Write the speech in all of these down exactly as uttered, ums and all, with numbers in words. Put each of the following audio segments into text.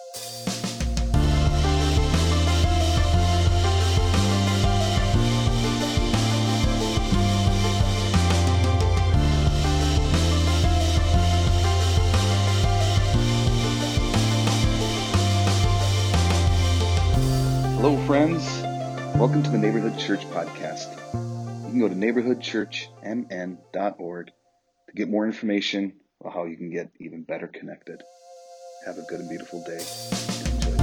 Hello, friends. Welcome to the Neighborhood Church Podcast. You can go to neighborhood church m n dot org to get more information on how you can get even better connected. Have a good and beautiful day. And enjoy.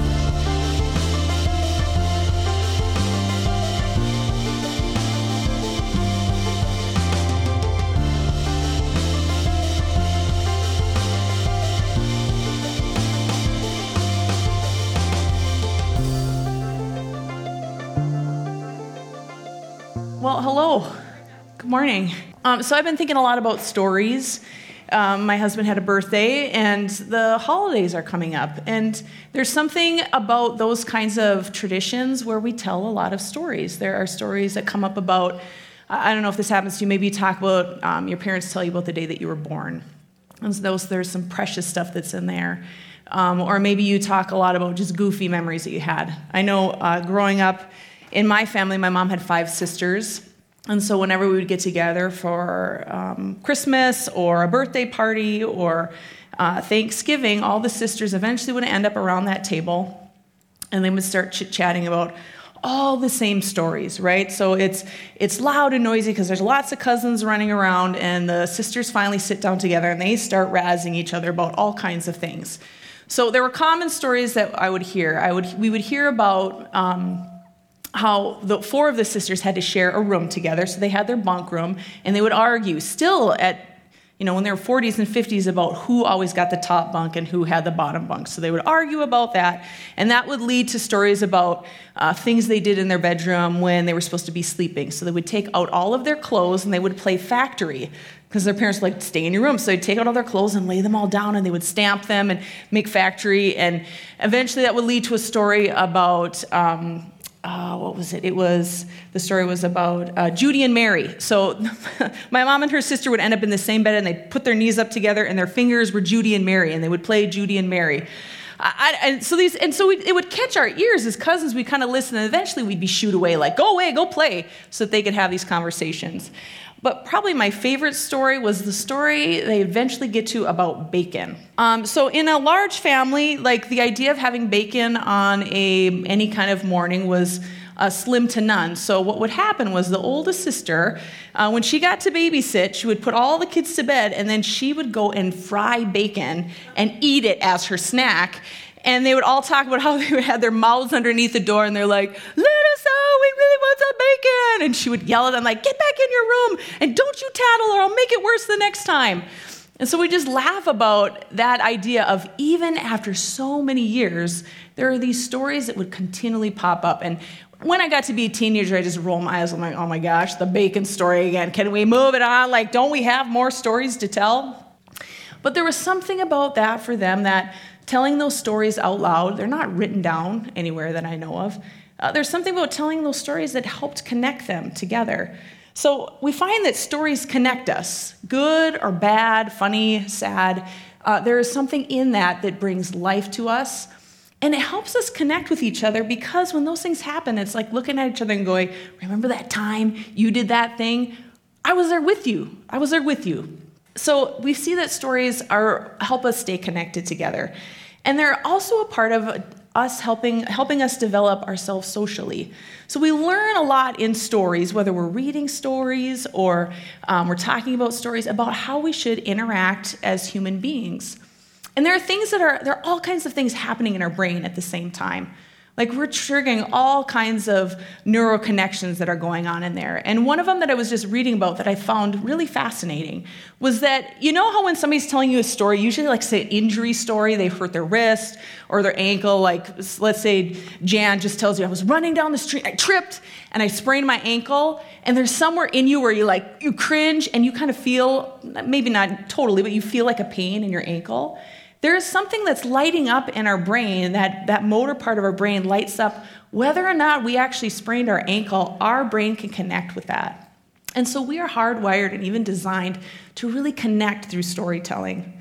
Well, hello. Good morning. Um, so I've been thinking a lot about stories. Um, my husband had a birthday, and the holidays are coming up. And there's something about those kinds of traditions where we tell a lot of stories. There are stories that come up about, I don't know if this happens to you, maybe you talk about, um, your parents tell you about the day that you were born. And so those, there's some precious stuff that's in there. Um, or maybe you talk a lot about just goofy memories that you had. I know uh, growing up, in my family, my mom had five sisters, and so whenever we would get together for um, Christmas or a birthday party or uh, Thanksgiving, all the sisters eventually would end up around that table, and they would start chit-chatting about all the same stories, right? So it's it's loud and noisy because there's lots of cousins running around, and the sisters finally sit down together, and they start razzing each other about all kinds of things. So there were common stories that I would hear. I would we would hear about Um, how the four of the sisters had to share a room together, so they had their bunk room, and they would argue still at, you know, when they were forties and fifties about who always got the top bunk and who had the bottom bunk. So they would argue about that, and that would lead to stories about uh, things they did in their bedroom when they were supposed to be sleeping. So they would take out all of their clothes, and they would play factory, because their parents were like, stay in your room. So they'd take out all their clothes and lay them all down, and they would stamp them and make factory, and eventually that would lead to a story about... Um, Uh, what was it? It was, the story was about uh, Judy and Mary. So my mom and her sister would end up in the same bed, and they'd put their knees up together, and their fingers were Judy and Mary, and they would play Judy and Mary. I, I, and so these, and so we, it would catch our ears as cousins. We'd kind of listen, and eventually we'd be shooed away, like, go away, go play, so that they could have these conversations. But probably my favorite story was the story they eventually get to about bacon. Um, so in a large family, like the idea of having bacon on a any kind of morning was uh, slim to none. So what would happen was the oldest sister, uh, when she got to babysit, she would put all the kids to bed, and then she would go and fry bacon and eat it as her snack. And they would all talk about how they had their mouths underneath the door, and they're like, let us out, we really want some bacon. And she would yell at them like, get back in your room, and don't you tattle, or I'll make it worse the next time. And so we just laugh about that idea of even after so many years, there are these stories that would continually pop up. And when I got to be a teenager, I just rolled my eyes. I'm like, oh my gosh, the bacon story again. Can we move it on? Like, don't we have more stories to tell? But there was something about that for them that telling those stories out loud, they're not written down anywhere that I know of. Uh, there's something about telling those stories that helped connect them together. So we find that stories connect us, good or bad, funny, sad. Uh, there is something in that that brings life to us, and it helps us connect with each other, because when those things happen, it's like looking at each other and going, remember that time you did that thing? I was there with you. I was there with you. So we see that stories are help us stay connected together. And they're also a part of us helping helping us develop ourselves socially. So we learn a lot in stories, whether we're reading stories or um, we're talking about stories, about how we should interact as human beings. And there are things that are, there are all kinds of things happening in our brain at the same time. Like, we're triggering all kinds of neural connections that are going on in there. And one of them that I was just reading about that I found really fascinating was that, you know how when somebody's telling you a story, usually like say an injury story, they hurt their wrist or their ankle, like let's say Jan just tells you, I was running down the street, I tripped and I sprained my ankle, and there's somewhere in you where you like, you cringe and you kind of feel, maybe not totally, but you feel like a pain in your ankle. There is something that's lighting up in our brain, that, that motor part of our brain lights up. Whether or not we actually sprained our ankle, our brain can connect with that. And so we are hardwired and even designed to really connect through storytelling.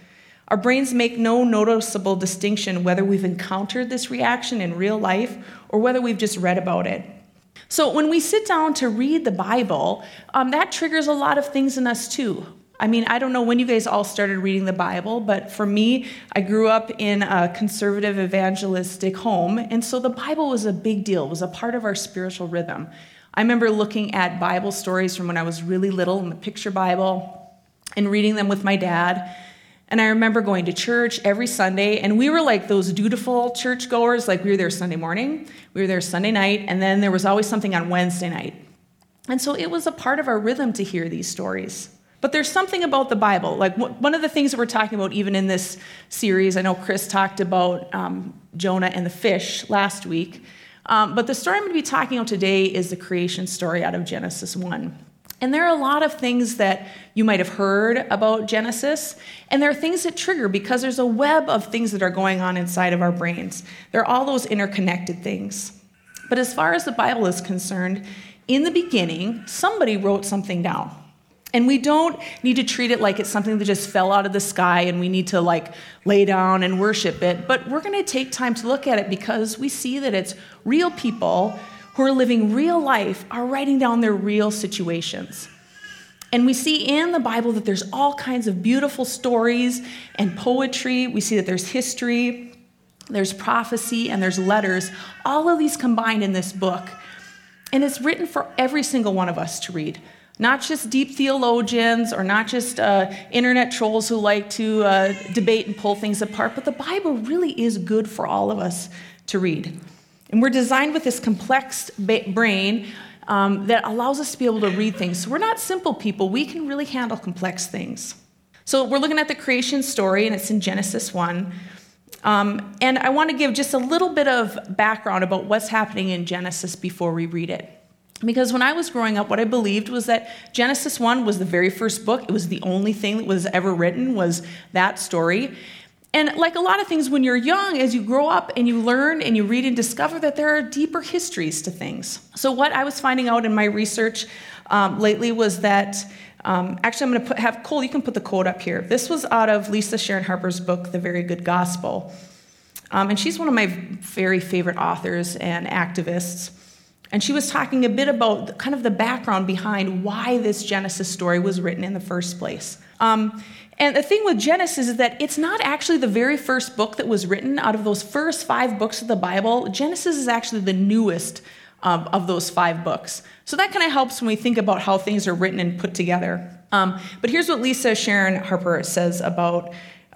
Our brains make no noticeable distinction whether we've encountered this reaction in real life or whether we've just read about it. So when we sit down to read the Bible, um, that triggers a lot of things in us too. I mean, I don't know when you guys all started reading the Bible, but for me, I grew up in a conservative evangelistic home, and so the Bible was a big deal. It was a part of our spiritual rhythm. I remember looking at Bible stories from when I was really little in the picture Bible and reading them with my dad. And I remember going to church every Sunday, and we were like those dutiful churchgoers. Like we were there Sunday morning, we were there Sunday night, and then there was always something on Wednesday night. And so it was a part of our rhythm to hear these stories. But there's something about the Bible. Like one of the things that we're talking about even in this series, I know Chris talked about um, Jonah and the fish last week, um, but the story I'm going to be talking about today is the creation story out of Genesis one. And there are a lot of things that you might have heard about Genesis, and there are things that trigger because there's a web of things that are going on inside of our brains. There are all those interconnected things. But as far as the Bible is concerned, in the beginning, somebody wrote something down. And we don't need to treat it like it's something that just fell out of the sky and we need to like lay down and worship it. But we're going to take time to look at it because we see that it's real people who are living real life are writing down their real situations. And we see in the Bible that there's all kinds of beautiful stories and poetry. We see that there's history, there's prophecy, and there's letters. All of these combined in this book. And it's written for every single one of us to read. Not just deep theologians or not just uh, internet trolls who like to uh, debate and pull things apart, but the Bible really is good for all of us to read. And we're designed with this complex ba- brain um, that allows us to be able to read things. So we're not simple people. We can really handle complex things. So we're looking at the creation story, and it's in Genesis one. Um, and I want to give just a little bit of background about what's happening in Genesis before we read it. Because when I was growing up, what I believed was that Genesis one was the very first book. It was the only thing that was ever written, was that story. And like a lot of things, when you're young, as you grow up and you learn and you read and discover that there are deeper histories to things. So what I was finding out in my research um, lately was that, um, actually I'm going to put, have, Cole, you can put the quote up here. This was out of Lisa Sharon Harper's book, The Very Good Gospel. Um, and she's one of my very favorite authors and activists. And she was talking a bit about kind of the background behind why this Genesis story was written in the first place. Um, and the thing with Genesis is that it's not actually the very first book that was written. Out of those first five books of the Bible, Genesis is actually the newest um, of those five books. So that kind of helps when we think about how things are written and put together. Um, but here's what Lisa Sharon Harper says about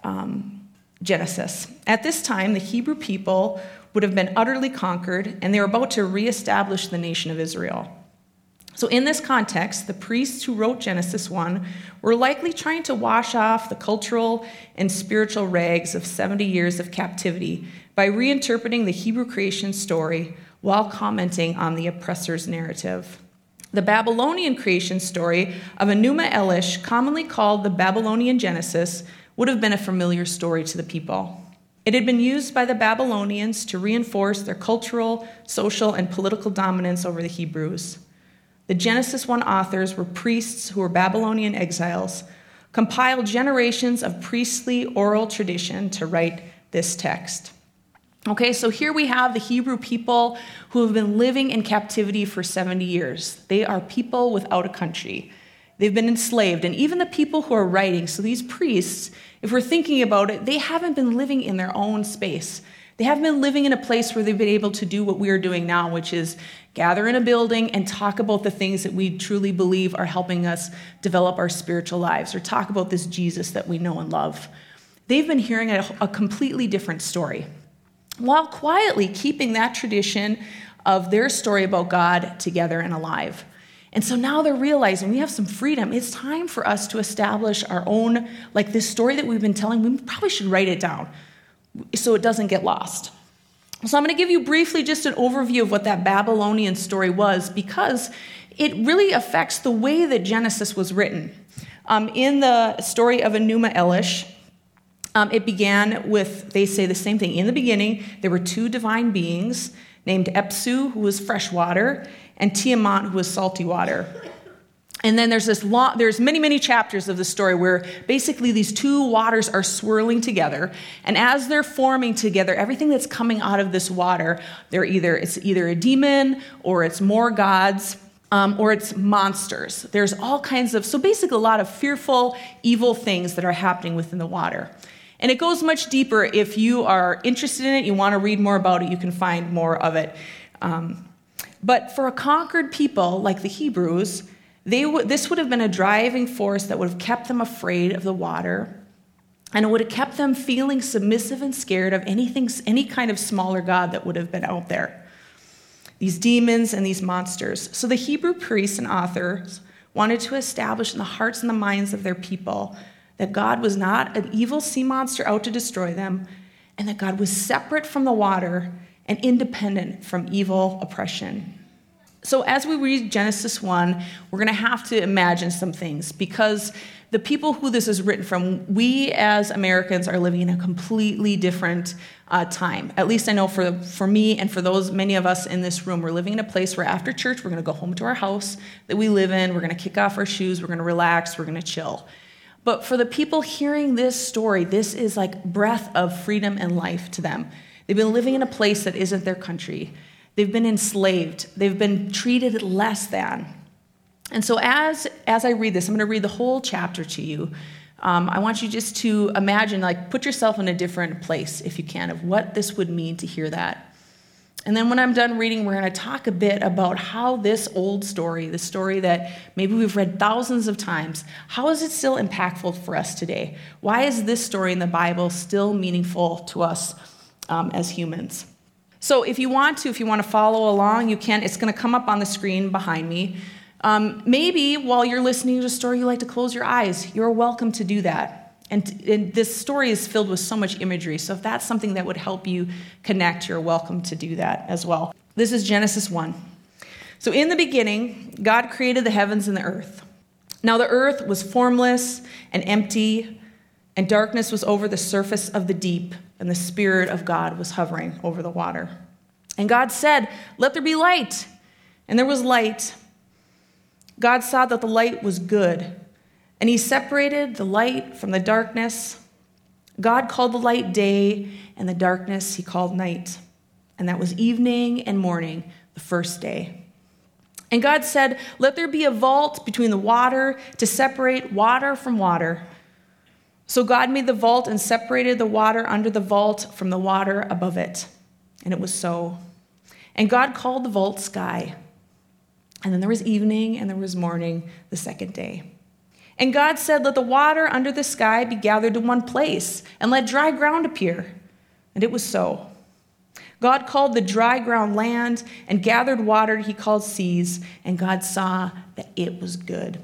um, Genesis. At this time, the Hebrew people would have been utterly conquered, and they were about to reestablish the nation of Israel. So in this context, the priests who wrote Genesis one were likely trying to wash off the cultural and spiritual rags of seventy years of captivity by reinterpreting the Hebrew creation story while commenting on the oppressor's narrative. The Babylonian creation story of Enuma Elish, commonly called the Babylonian Genesis, would have been a familiar story to the people. It had been used by the Babylonians to reinforce their cultural, social, and political dominance over the Hebrews. The Genesis one authors were priests who were Babylonian exiles, compiled generations of priestly oral tradition to write this text. Okay, so here we have the Hebrew people who have been living in captivity for seventy years. They are people without a country. They've been enslaved, and even the people who are writing, so these priests, if we're thinking about it, they haven't been living in their own space. They haven't been living in a place where they've been able to do what we are doing now, which is gather in a building and talk about the things that we truly believe are helping us develop our spiritual lives, or talk about this Jesus that we know and love. They've been hearing a, a completely different story, while quietly keeping that tradition of their story about God together and alive. And so now they're realizing we have some freedom. It's time for us to establish our own, like this story that we've been telling, we probably should write it down so it doesn't get lost. So I'm going to give you briefly just an overview of what that Babylonian story was, because it really affects the way that Genesis was written. Um, in the story of Enuma Elish, um, it began with, they say the same thing. In the beginning, there were two divine beings named Epsu, who was fresh water, and Tiamat, who was salty water. And then there's this long, there's many, many chapters of the story where basically these two waters are swirling together. And as they're forming together, everything that's coming out of this water, they're either, it's either a demon or it's more gods. Um, or it's monsters. There's all kinds of, so basically a lot of fearful, evil things that are happening within the water. And it goes much deeper. If you are interested in it, you want to read more about it, you can find more of it. Um, but for a conquered people like the Hebrews, they w- this would have been a driving force that would have kept them afraid of the water, and it would have kept them feeling submissive and scared of anything, any kind of smaller god that would have been out there. These demons and these monsters. So the Hebrew priests and authors wanted to establish in the hearts and the minds of their people that God was not an evil sea monster out to destroy them, and that God was separate from the water and independent from evil oppression. So as we read Genesis one, we're going to have to imagine some things, because the people who this is written from, we as Americans are living in a completely different uh, time. At least I know for, for me and for those, many of us in this room, we're living in a place where after church, we're going to go home to our house that we live in, we're going to kick off our shoes, we're going to relax, we're going to chill. But for the people hearing this story, this is like breath of freedom and life to them. They've been living in a place that isn't their country. They've been enslaved. They've been treated less than. And so as, as I read this, I'm going to read the whole chapter to you. Um, I want you just to imagine, like, put yourself in a different place, if you can, of what this would mean to hear that. And then when I'm done reading, we're going to talk a bit about how this old story, the story that maybe we've read thousands of times, how is it still impactful for us today? Why is this story in the Bible still meaningful to us um, as humans? So if you want to, if you want to follow along, you can. It's going to come up on the screen behind me. Um, maybe while you're listening to the story, you like to close your eyes. You're welcome to do that. And, and this story is filled with so much imagery. So if that's something that would help you connect, you're welcome to do that as well. This is Genesis one. So in the beginning, God created the heavens and the earth. Now the earth was formless and empty, and darkness was over the surface of the deep, and the Spirit of God was hovering over the water. And God said, "Let there be light." And there was light. God saw that the light was good, and he separated the light from the darkness. God called the light day, and the darkness he called night. And that was evening and morning, the first day. And God said, "Let there be a vault between the water to separate water from water." So God made the vault and separated the water under the vault from the water above it. And it was so. And God called the vault sky. And then there was evening and there was morning the second day. And God said, "Let the water under the sky be gathered to one place, and let dry ground appear." And it was so. God called the dry ground land, and gathered water he called seas, and God saw that it was good.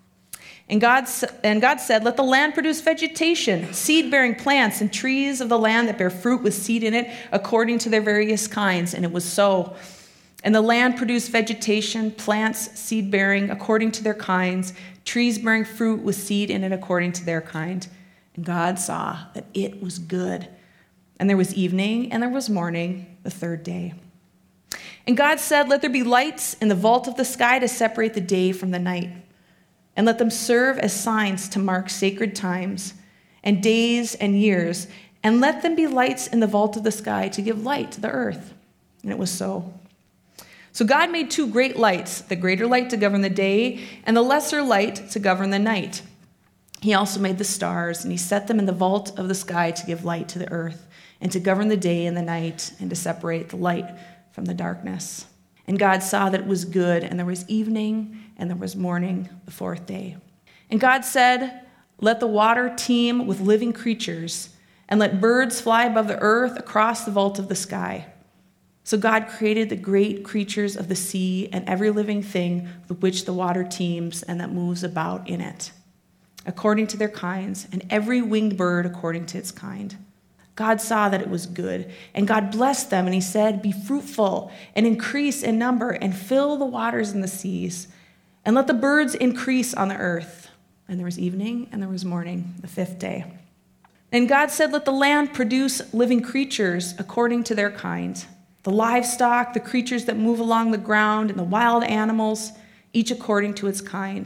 And God, and God said, "Let the land produce vegetation, seed-bearing plants, and trees of the land that bear fruit with seed in it, according to their various kinds." And it was so. And the land produced vegetation, plants, seed-bearing, according to their kinds, trees bearing fruit with seed in it, according to their kind. And God saw that it was good. And there was evening, and there was morning, the third day. And God said, "Let there be lights in the vault of the sky to separate the day from the night. And let them serve as signs to mark sacred times and days and years. And let them be lights in the vault of the sky to give light to the earth." And it was so. So God made two great lights, the greater light to govern the day and the lesser light to govern the night. He also made the stars, and he set them in the vault of the sky to give light to the earth and to govern the day and the night and to separate the light from the darkness. And God saw that it was good, and there was evening and there was morning, the fourth day. And God said, "Let the water teem with living creatures, and let birds fly above the earth across the vault of the sky." So God created the great creatures of the sea and every living thing with which the water teems and that moves about in it, according to their kinds, and every winged bird according to its kind. God saw that it was good, and God blessed them, and he said, "Be fruitful and increase in number and fill the waters in the seas, and let the birds increase on the earth." And there was evening and there was morning, the fifth day. And God said, "Let the land produce living creatures according to their kind, the livestock, the creatures that move along the ground, and the wild animals, each according to its kind."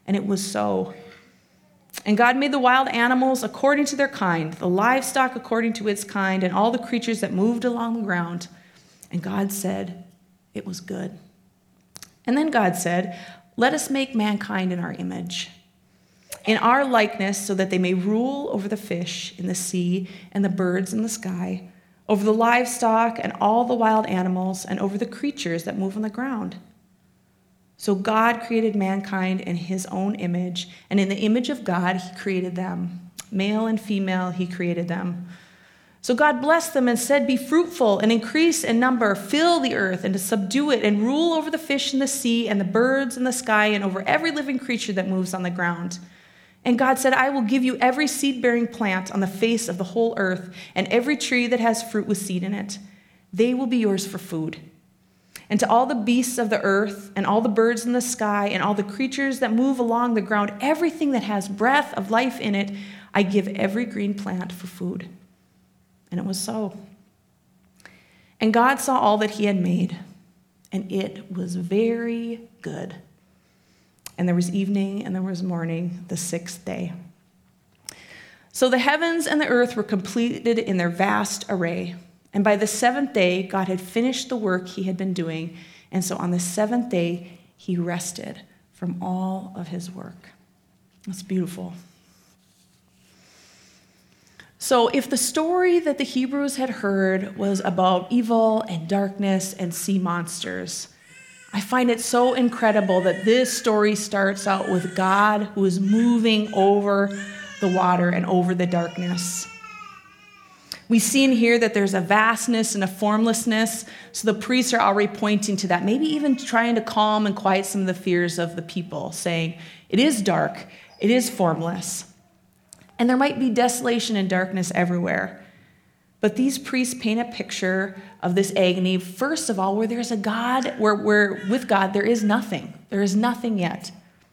And it was so. And God made the wild animals according to their kind, the livestock according to its kind, and all the creatures that moved along the ground. And God said, it was good. And then God said, let us make mankind in our image, in our likeness, so that they may rule over the fish in the sea and the birds in the sky, over the livestock and all the wild animals, and over the creatures that move on the ground. So God created mankind in his own image, and in the image of God he created them. Male and female he created them. So God blessed them and said, be fruitful and increase in number, fill the earth and to subdue it, and rule over the fish in the sea and the birds in the sky and over every living creature that moves on the ground. And God said, I will give you every seed-bearing plant on the face of the whole earth, and every tree that has fruit with seed in it. They will be yours for food. And to all the beasts of the earth, and all the birds in the sky, and all the creatures that move along the ground, everything that has breath of life in it, I give every green plant for food. And it was so. And God saw all that he had made, and it was very good. And there was evening, and there was morning, the sixth day. So the heavens and the earth were completed in their vast array. And by the seventh day, God had finished the work he had been doing. And so on the seventh day, he rested from all of his work. That's beautiful. So if the story that the Hebrews had heard was about evil and darkness and sea monsters, I find it so incredible that this story starts out with God who is moving over the water and over the darkness. We see in here that there's a vastness and a formlessness, so the priests are already pointing to that, maybe even trying to calm and quiet some of the fears of the people, saying, it is dark, it is formless, and there might be desolation and darkness everywhere. But these priests paint a picture of this agony, first of all, where there's a God, where, where with God there is nothing. There is nothing yet.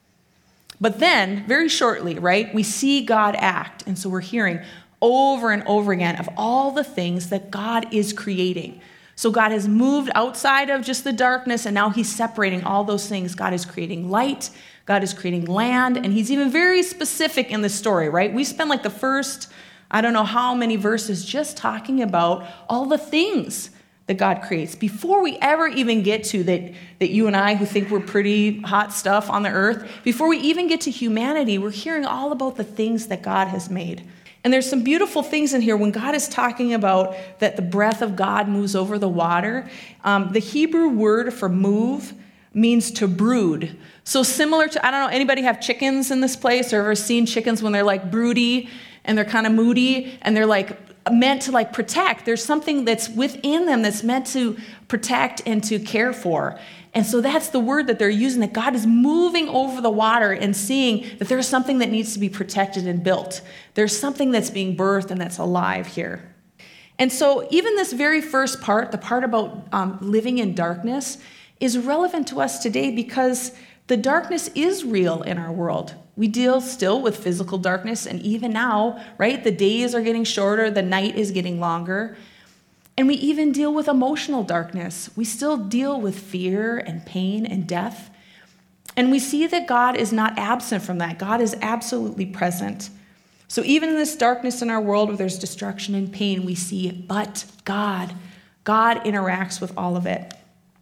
But then, very shortly, right, we see God act, and so we're hearing over and over again of all the things that God is creating. So God has moved outside of just the darkness, and now he's separating all those things. God is creating light, God is creating land, and he's even very specific in the story, right? We spend like the first, I don't know how many verses just talking about all the things that God creates. Before we ever even get to that, that you and I who think we're pretty hot stuff on the earth, before we even get to humanity, we're hearing all about the things that God has made. And there's some beautiful things in here when God is talking about that the breath of God moves over the water. Um, the Hebrew word for move means to brood. So similar to, I don't know, anybody have chickens in this place or ever seen chickens when they're like broody and they're kind of moody and they're like meant to like protect. There's something that's within them that's meant to protect and to care for. And so that's the word that they're using, that God is moving over the water and seeing that there's something that needs to be protected and built. There's something that's being birthed and that's alive here. And so even this very first part, the part about um, living in darkness, is relevant to us today because the darkness is real in our world. We deal still with physical darkness, and even now, right, the days are getting shorter, the night is getting longer. And we even deal with emotional darkness. We still deal with fear and pain and death. And we see that God is not absent from that. God is absolutely present. So even in this darkness in our world where there's destruction and pain, we see, but God, God interacts with all of it.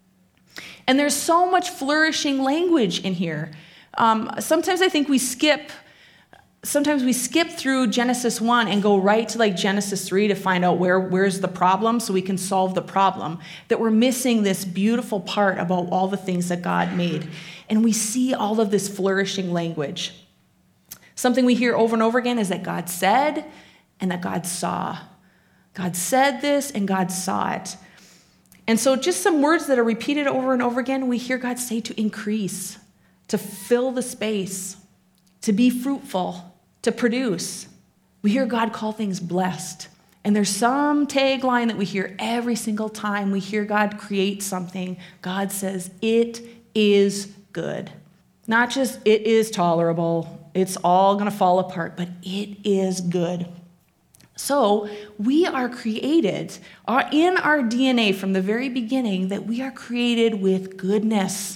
And there's so much flourishing language in here. Um, sometimes I think we skip Sometimes we skip through Genesis one and go right to like Genesis three to find out where, where's the problem so we can solve the problem. That we're missing this beautiful part about all the things that God made. And we see all of this flourishing language. Something we hear over and over again is that God said and that God saw. God said this and God saw it. And so just some words that are repeated over and over again, we hear God say to increase, to fill the space, to be fruitful, to produce. We hear God call things blessed. And there's some tagline that we hear every single time we hear God create something. God says, it is good. Not just it is tolerable, it's all going to fall apart, but it is good. So we are created, are in our D N A from the very beginning that we are created with goodness.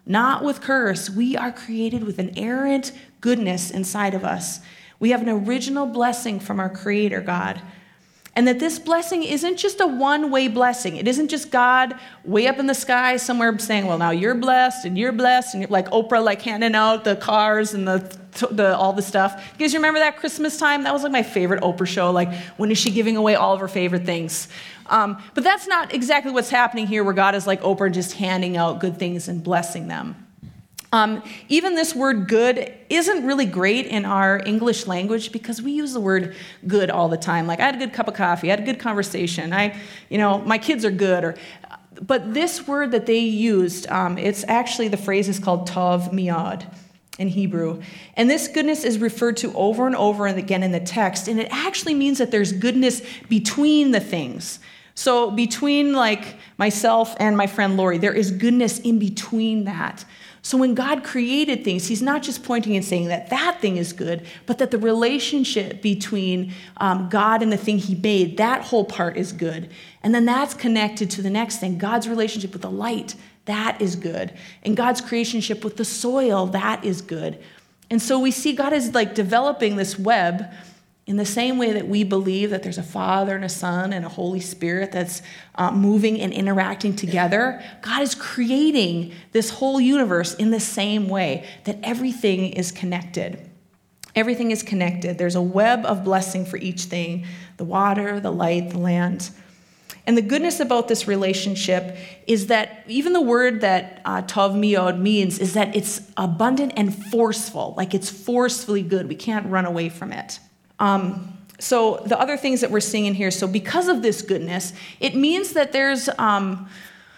not with curse. We are created with an errant goodness inside of us. We have an original blessing from our Creator, God. And that this blessing isn't just a one-way blessing. It isn't just God way up in the sky somewhere saying, well, now you're blessed and you're blessed. And you're like Oprah, like handing out the cars and the, the all the stuff. You guys remember that Christmas time? That was like my favorite Oprah show. Like, when is she giving away all of her favorite things? Um, but that's not exactly what's happening here, where God is like Oprah, just handing out good things and blessing them. Um, even this word good isn't really great in our English language, because we use the word good all the time. Like, I had a good cup of coffee, I had a good conversation, I, you know, my kids are good. Or, but this word that they used, um, it's actually, the phrase is called tov miad in Hebrew. And this goodness is referred to over and over and again in the text. And it actually means that there's goodness between the things. So between like myself and my friend Lori, there is goodness in between that. So when God created things, he's not just pointing and saying that that thing is good, but that the relationship between um, God and the thing he made, that whole part is good. And then that's connected to the next thing, God's relationship with the light, that is good. And God's creationship with the soil, that is good. And so we see God is like developing this web in the same way that we believe that there's a Father and a Son and a Holy Spirit that's uh, moving and interacting together. God is creating this whole universe in the same way, that everything is connected. Everything is connected. There's a web of blessing for each thing, the water, the light, the land. And the goodness about this relationship is that even the word that uh, tov miad means is that it's abundant and forceful, like it's forcefully good. We can't run away from it. Um, so the other things that we're seeing in here, so because of this goodness, it means that there's, um,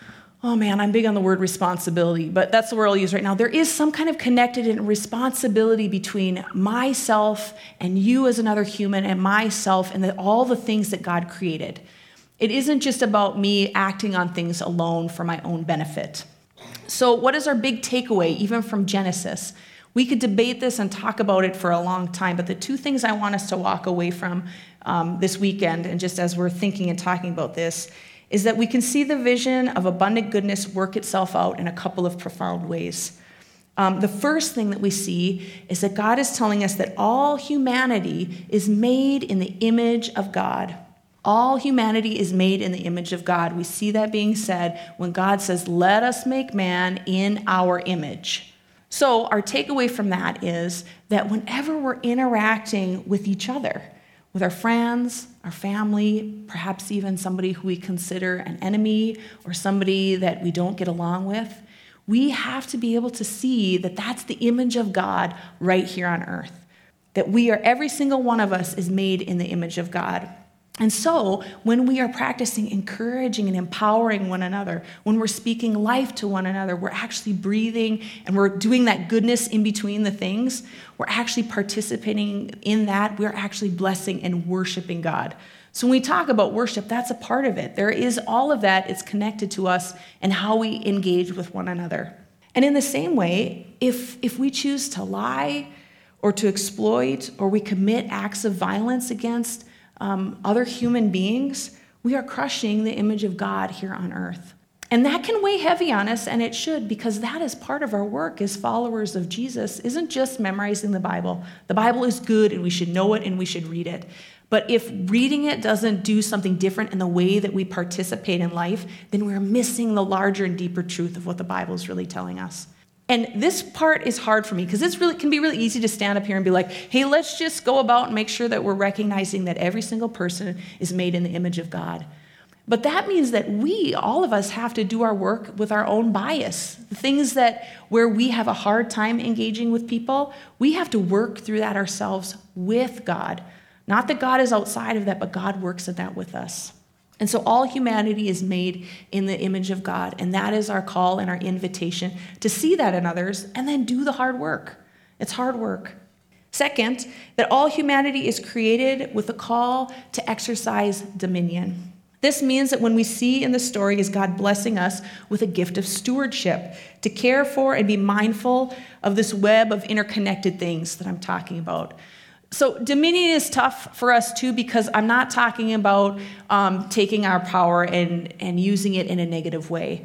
oh man, I'm big on the word responsibility, but that's the word I'll use right now. There is some kind of connected responsibility between myself and you as another human, and myself and the, all the things that God created. It isn't just about me acting on things alone for my own benefit. So what is our big takeaway, even from Genesis? We could debate this and talk about it for a long time, but the two things I want us to walk away from um, this weekend, and just as we're thinking and talking about this, is that we can see the vision of abundant goodness work itself out in a couple of profound ways. Um, the first thing that we see is that God is telling us that all humanity is made in the image of God. All humanity is made in the image of God. We see that being said when God says, let us make man in our image. So our takeaway from that is that whenever we're interacting with each other, with our friends, our family, perhaps even somebody who we consider an enemy or somebody that we don't get along with, we have to be able to see that that's the image of God right here on earth. That we are, every single one of us is made in the image of God. And so when we are practicing encouraging and empowering one another, when we're speaking life to one another, we're actually breathing and we're doing that goodness in between the things. We're actually participating in that. We're actually blessing and worshiping God. So when we talk about worship, that's a part of it. There is all of that. It's connected to us and how we engage with one another. And in the same way, if, if we choose to lie or to exploit or we commit acts of violence against Um, other human beings, we are crushing the image of God here on earth. And that can weigh heavy on us, and it should, because that is part of our work as followers of Jesus, isn't just memorizing the Bible. The Bible is good, and we should know it, and we should read it. But if reading it doesn't do something different in the way that we participate in life, then we're missing the larger and deeper truth of what the Bible is really telling us. And this part is hard for me because it's really can be really easy to stand up here and be like, hey, let's just go about and make sure that we're recognizing that every single person is made in the image of God. But that means that we, all of us, have to do our work with our own bias. The things that where we have a hard time engaging with people, we have to work through that ourselves with God. Not that God is outside of that, but God works at that with us. And so all humanity is made in the image of God, and that is our call and our invitation to see that in others and then do the hard work. It's hard work. Second, that all humanity is created with a call to exercise dominion. This means that when we see in the story is God blessing us with a gift of stewardship, to care for and be mindful of this web of interconnected things that I'm talking about. So dominion is tough for us too, because I'm not talking about um, taking our power and, and using it in a negative way.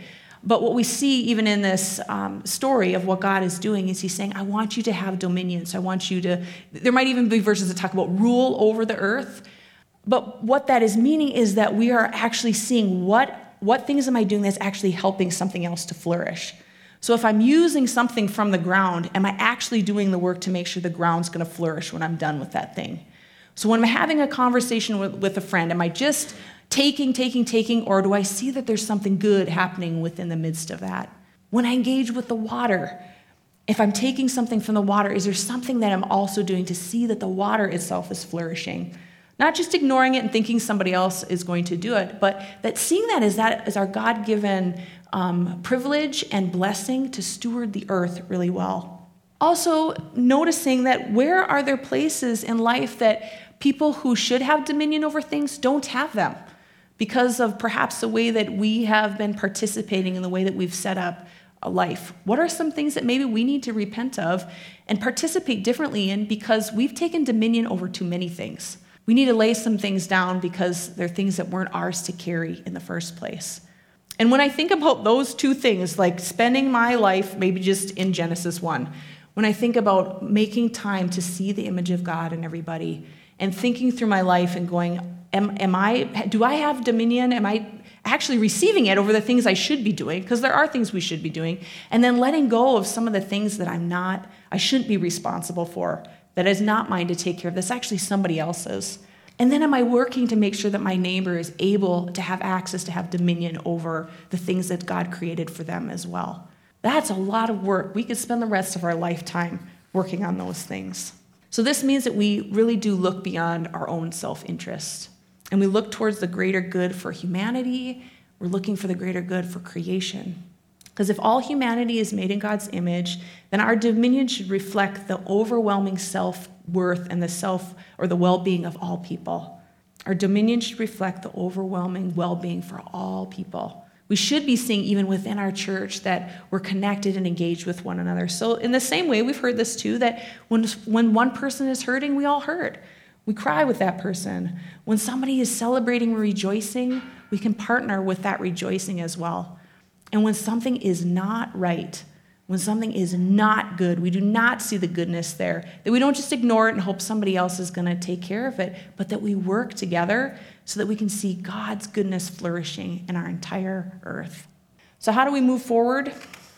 But what we see even in this um, story of what God is doing is he's saying, I want you to have dominion. So I want you to, there might even be verses that talk about rule over the earth. But what that is meaning is that we are actually seeing what, what things am I doing that's actually helping something else to flourish. So if I'm using something from the ground, am I actually doing the work to make sure the ground's going to flourish when I'm done with that thing? So when I'm having a conversation with, with a friend, am I just taking, taking, taking, or do I see that there's something good happening within the midst of that? When I engage with the water, if I'm taking something from the water, is there something that I'm also doing to see that the water itself is flourishing? Not just ignoring it and thinking somebody else is going to do it, but that seeing that as that as our God-given um, privilege and blessing to steward the earth really well. Also, noticing that where are there places in life that people who should have dominion over things don't have them because of perhaps the way that we have been participating in the way that we've set up a life. What are some things that maybe we need to repent of and participate differently in because we've taken dominion over too many things? We need to lay some things down because they're things that weren't ours to carry in the first place. And when I think about those two things, like spending my life maybe just in Genesis one, when I think about making time to see the image of God in everybody and thinking through my life and going, am, am I, do I have dominion? Am I actually receiving it over the things I should be doing? Because there are things we should be doing. And then letting go of some of the things that I'm not, I shouldn't be responsible for, that is not mine to take care of. That's actually somebody else's. And then am I working to make sure that my neighbor is able to have access to have dominion over the things that God created for them as well? That's a lot of work. We could spend the rest of our lifetime working on those things. So this means that we really do look beyond our own self-interest. And we look towards the greater good for humanity. We're looking for the greater good for creation. Because if all humanity is made in God's image, then our dominion should reflect the overwhelming self-worth and the self or the well-being of all people. Our dominion should reflect the overwhelming well-being for all people. We should be seeing even within our church that we're connected and engaged with one another. So in the same way, we've heard this too, that when, when one person is hurting, we all hurt. We cry with that person. When somebody is celebrating and rejoicing, we can partner with that rejoicing as well. And when something is not right, when something is not good, we do not see the goodness there, that we don't just ignore it and hope somebody else is going to take care of it, but that we work together so that we can see God's goodness flourishing in our entire earth. So how do we move forward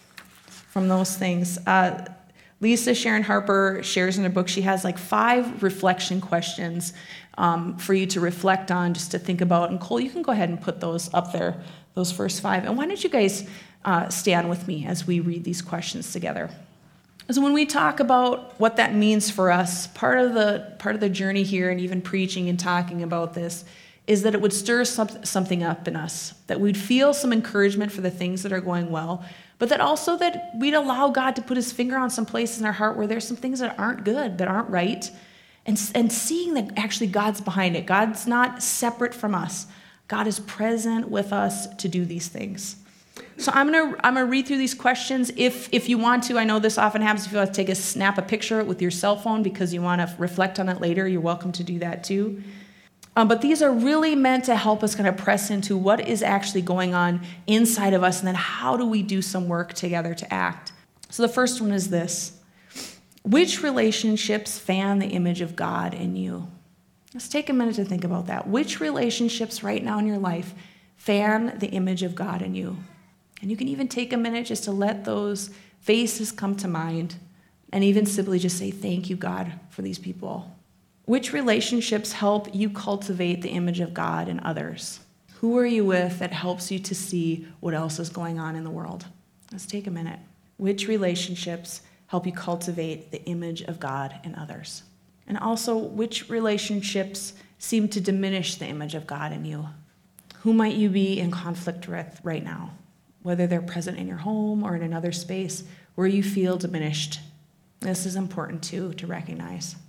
from those things? Uh, Lisa Sharon Harper shares in her book, she has like five reflection questions um, for you to reflect on, just to think about. And Cole, you can go ahead and put those up there, those first five. And why don't you guys uh, stand with me as we read these questions together? So when we talk about what that means for us, part of the part of the journey here, and even preaching and talking about this, is that it would stir some, something up in us, that we'd feel some encouragement for the things that are going well, but that also that we'd allow God to put his finger on some places in our heart where there's some things that aren't good, that aren't right, and, and seeing that actually God's behind it. God's not separate from us. God is present with us to do these things. So I'm gonna I'm gonna read through these questions. If if you want to, I know this often happens. If you want to take a snap a picture with your cell phone because you want to reflect on it later, you're welcome to do that too. Um, but these are really meant to help us kind of press into what is actually going on inside of us, and then how do we do some work together to act. So the first one is this: which relationships fan the image of God in you? Let's take a minute to think about that. Which relationships right now in your life fan the image of God in you? And you can even take a minute just to let those faces come to mind, and even simply just say, thank you, God, for these people. Which relationships help you cultivate the image of God in others? Who are you with that helps you to see what else is going on in the world? Let's take a minute. Which relationships help you cultivate the image of God in others? And also, which relationships seem to diminish the image of God in you? Who might you be in conflict with right now? Whether they're present in your home or in another space where you feel diminished. This is important too to recognize.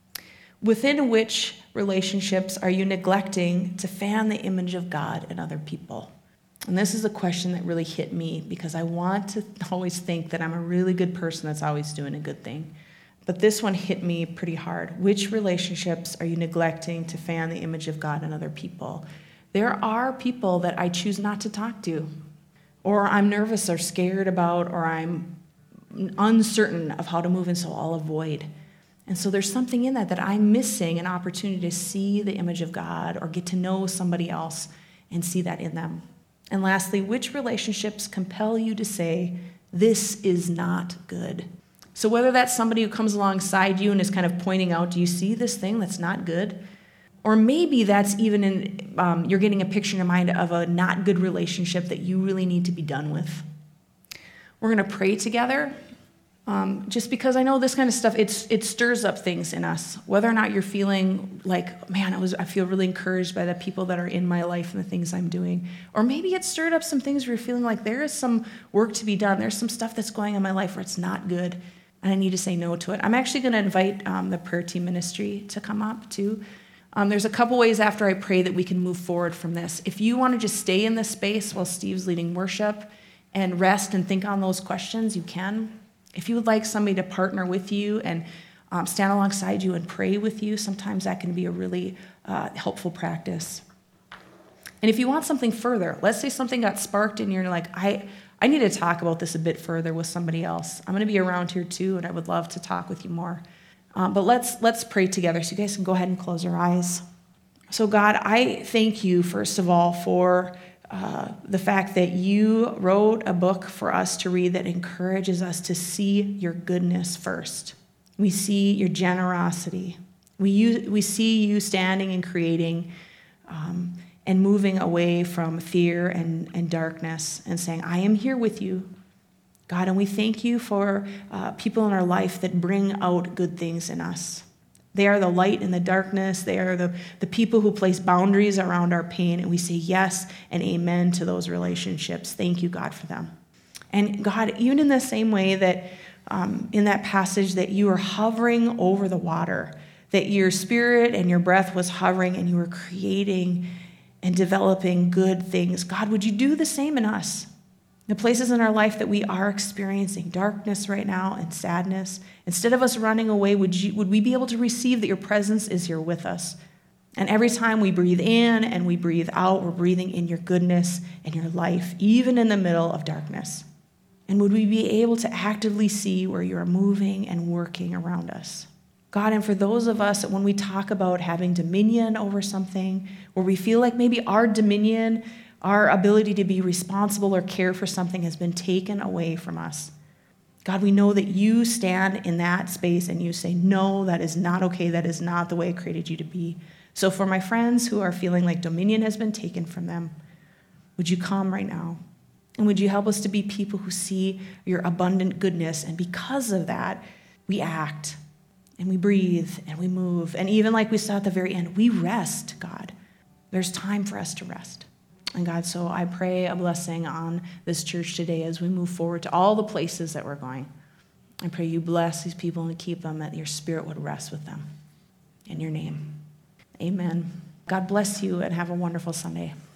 Within which relationships are you neglecting to fan the image of God in other people? And this is a question that really hit me because I want to always think that I'm a really good person that's always doing a good thing. But this one hit me pretty hard. Which relationships are you neglecting to fan the image of God in other people? There are people that I choose not to talk to. or I'm nervous or scared about, or I'm uncertain of how to move, and so I'll avoid. And so there's something in that that I'm missing an opportunity to see the image of God or get to know somebody else and see that in them. And lastly, which relationships compel you to say, this is not good? So whether that's somebody who comes alongside you and is kind of pointing out, do you see this thing that's not good? Or maybe that's even in, um, you're getting a picture in your mind of a not good relationship that you really need to be done with. We're going to pray together. Um, just because I know this kind of stuff, it's, it stirs up things in us. Whether or not you're feeling like, man, I, was, I feel really encouraged by the people that are in my life and the things I'm doing. Or maybe it stirred up some things where you're feeling like there is some work to be done. There's some stuff that's going on in my life where it's not good, and I need to say no to it. I'm actually going to invite um, the prayer team ministry to come up too. Um, there's a couple ways after I pray that we can move forward from this. If you want to just stay in this space while Steve's leading worship and rest and think on those questions, you can. If you would like somebody to partner with you and um, stand alongside you and pray with you, sometimes that can be a really uh, helpful practice. And if you want something further, let's say something got sparked and you're like, I, I need to talk about this a bit further with somebody else. I'm going to be around here too, and I would love to talk with you more. Um, but let's let's pray together. So you guys can go ahead and close your eyes. So God, I thank you, first of all, for uh, the fact that you wrote a book for us to read that encourages us to see your goodness first. We see your generosity. We, use, we see you standing and creating um, and moving away from fear and, and darkness and saying, I am here with you, God, and we thank you for uh, people in our life that bring out good things in us. They are the light in the darkness. They are the, the people who place boundaries around our pain, and we say yes and amen to those relationships. Thank you, God, for them. And God, even in the same way that um, in that passage that you were hovering over the water, that your spirit and your breath was hovering and you were creating and developing good things, God, would you do the same in us? The places in our life that we are experiencing darkness right now and sadness, instead of us running away, would you, would we be able to receive that your presence is here with us? And every time we breathe in and we breathe out, we're breathing in your goodness and your life, even in the middle of darkness. And would we be able to actively see where you're moving and working around us? God, and for those of us that when we talk about having dominion over something, where we feel like maybe our dominion, our ability to be responsible or care for something has been taken away from us. God, we know that you stand in that space and you say, no, that is not okay. That is not the way I created you to be. So for my friends who are feeling like dominion has been taken from them, would you come right now? And would you help us to be people who see your abundant goodness? And because of that, we act and we breathe and we move. And even like we saw at the very end, we rest, God. There's time for us to rest. And God, so I pray a blessing on this church today as we move forward to all the places that we're going. I pray you bless these people and keep them, that your spirit would rest with them. In your name, amen. God bless you and have a wonderful Sunday.